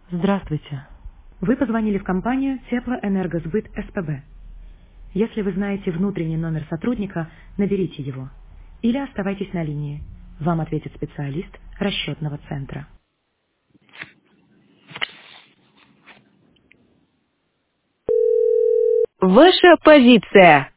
Здравствуйте. Вы позвонили в компанию Теплоэнергосбыт СПБ. Если вы знаете внутренний номер сотрудника, наберите его. Или оставайтесь на линии. Вам ответит специалист расчетного центра. Ваша позиция.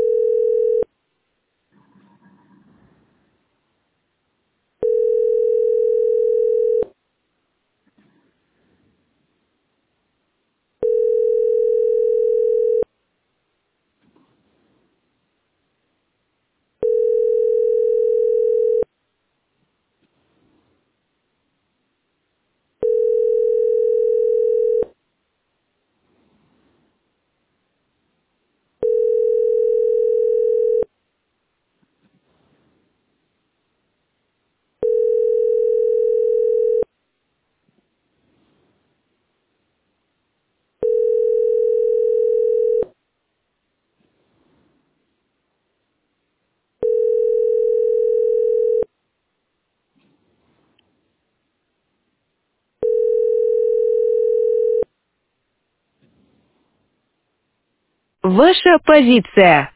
Ваша позиция.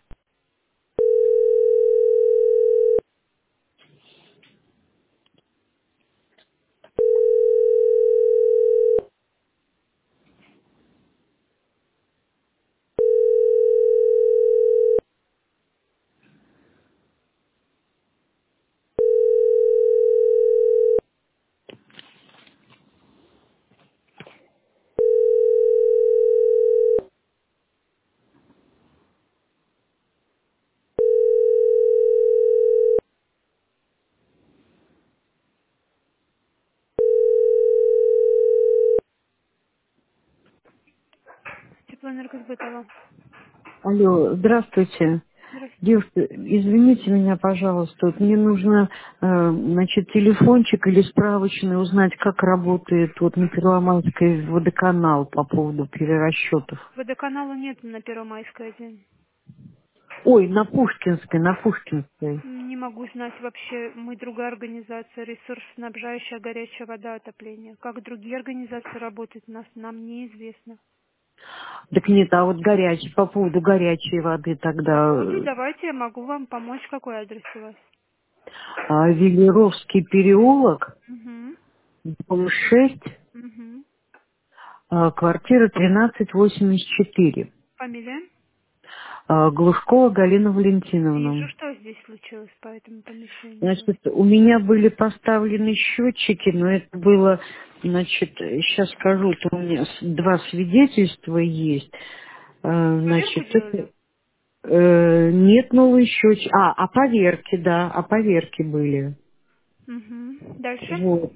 Теплоэнергосбытова. Алло, здравствуйте. Здравствуйте. Девушка, извините меня, пожалуйста, вот мне нужно, значит, телефончик или справочный узнать, как работает вот на Первомайской водоканал по поводу перерасчетов. Водоканала нет на Первомайской день. Ой, на Пушкинской. Не могу знать вообще, мы другая организация, ресурсоснабжающая горячая вода, отопление. Как другие организации работают, нам неизвестно. Так нет, а вот горячий, по поводу горячей воды По тогда, поводу, давайте я могу вам помочь. Какой адрес у вас? Велеровский переулок, Угу. дом 6, Угу. квартира 1384. Фамилия? Глушкова Галина Вижу, Валентиновна. что здесь случилось по этому помещению у вас. Значит, у меня были поставлены счетчики, но это было, значит, сейчас скажу, это у меня два свидетельства есть. Поверку Значит, делали? это, нет новые счетчики. Поверки, да, поверки были. Угу. Дальше? Вот.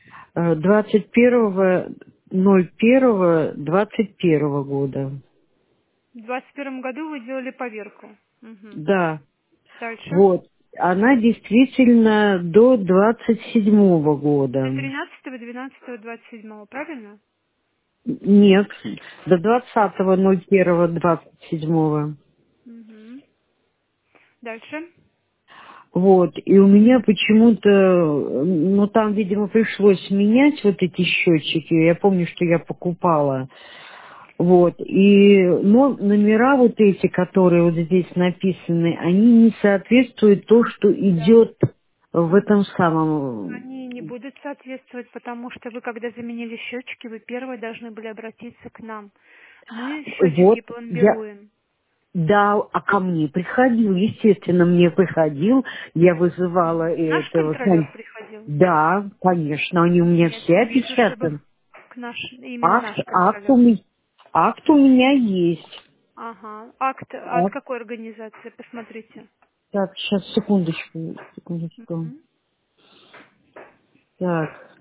21.01.21 года. В 21 году вы делали поверку. Угу. Да. Дальше? Вот. Она действительно до 27 До года. 13.12.27, правильно? Нет, до 20.01.27. Угу. Дальше? Вот, и у меня почему-то, ну там, видимо, пришлось менять вот эти счетчики. Я помню, что я покупала. Вот, но номера вот эти, которые вот здесь написаны, они не соответствуют то, что идет в этом самом. Они не будут соответствовать, потому что вы, когда заменили счетчики, вы первые должны были обратиться к нам. Мы счетчики Вот, пломбируем. да, а ко мне приходил, естественно, мне приходил, я вызывала Наш этого, контролер приходил? да, конечно, они у меня Нет, все не вижу, чтобы опечатаны. именно Акт, наш акт, контролер. акт у меня есть. Ага. Акт от Акт. какой организации? Посмотрите. Так, сейчас, секундочку, секундочку. Мгм. Так,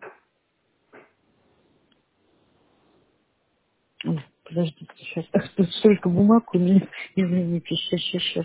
ой, подождите, сейчас, тут столько бумаг у меня, извините, сейчас.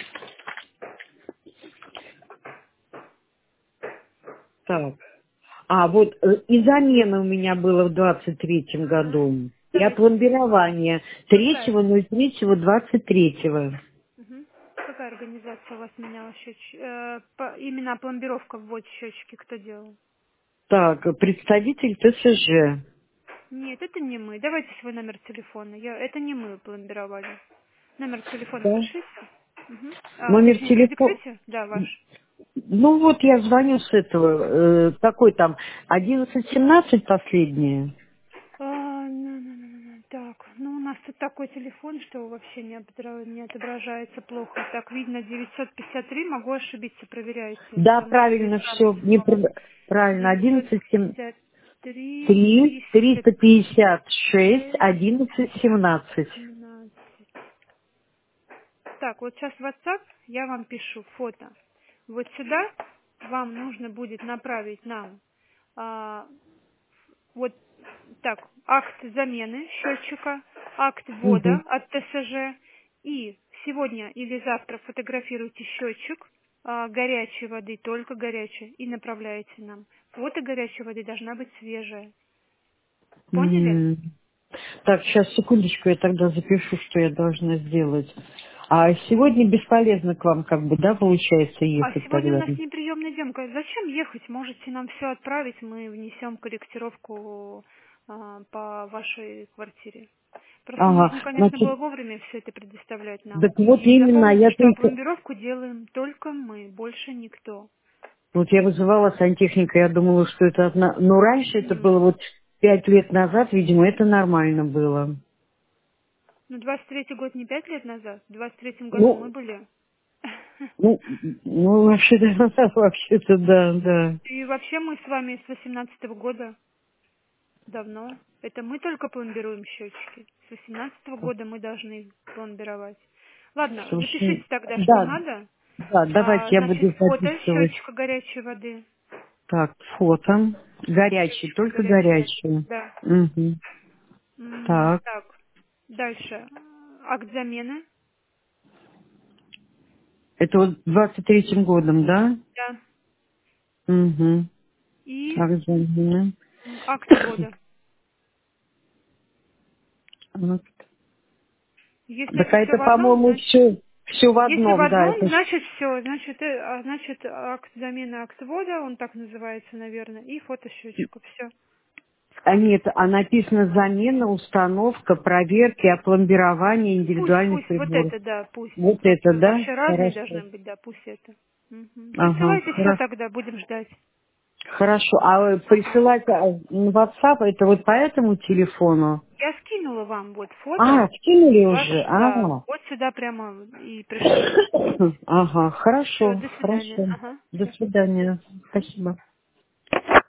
Так, вот и замена у меня была в 23-м году, и Скажите, опломбирование какая? 3.03.23. Мгм. Какая организация у вас меняла счетчики? Именно пломбировка вводит счетчики кто делал? Так, представитель ТСЖ. Нет, это не мы. Давайте свой номер телефона. Это не мы пломбировали. Номер телефона Да. пишите. Угу. Номер Точнее, телефона. продиктуйте. Да, ваш. Ну вот я звоню с этого, какой там, 1117 последнее. Так, ну у нас тут такой телефон, что вообще не отображается плохо. Так, видно 953, могу ошибиться, проверяйте. Да, Это наш правильно, ресторанный все, телефон. правильно, 953 3 356 356 1117. 17. Так, вот сейчас в WhatsApp я вам пишу фото. Вот сюда вам нужно будет направить нам а, вот так, акт замены счетчика, акт ввода Угу. от ТСЖ. И сегодня или завтра фотографируйте счетчик горячей воды, только горячей, и направляете нам. Фото горячей воды должна быть свежая. Поняли? Так, сейчас, секундочку, я тогда запишу, что я должна сделать. А сегодня бесполезно к вам, как бы, да, получается, А ехать сегодня у тогда? нас неприемный день. Зачем ехать? Можете нам все отправить, мы внесем корректировку по вашей квартире. Просто Ага, нужно, конечно, было значит, вовремя все это предоставлять нам. так вот И именно, запомните, я что только... пломбировку делаем только мы, больше никто. Вот я вызывала сантехника, я думала, что это одна... Но раньше это было вот 5 лет назад, видимо, это нормально было. Ну, 23-й год не 5 лет назад, в 23-м году мы Ну, были. ну, ну, вообще-то, вообще-то, да, да. И вообще мы с вами с 18-го года давно. Это мы только пломбируем счетчики. С 18-го года мы должны их пломбировать. Ладно, запишите Слушай, тогда, что да, надо. да, давайте я Значит, буду фото записывать. счетчика горячей воды. Так, фото. Горячий, Счетчика только горячей воды. горячий. Да. Угу. Так, Так, дальше. Акт замены. это вот 23-м годом, да? Да. Угу. И Так, замена. акт ввода. Вот. Если Так, это а все это, в одном, по-моему, значит... все в Если в одном, да. одном, Это... значит все. Значит, акт замены, акт ввода, он так называется, наверное, и фото счетчика. Все. А нет, а написано замена, установка, проверки, опломбирование индивидуальных Пусть, вот приборов. это, да, пусть. Вот это, Просто да? вообще разные Хорошо. должны быть, да, пусть это. Мгм. Ага, Присылайте все хорошо. тогда, будем ждать. Хорошо. А Ага. присылать на WhatsApp, это вот по этому телефону? Я скинула вам вот А, фото, скинули ваш, уже? да, Ага. вот сюда прямо и пришлю. Ага, Все, хорошо, до свидания. хорошо. Ага, До все. свидания. Спасибо.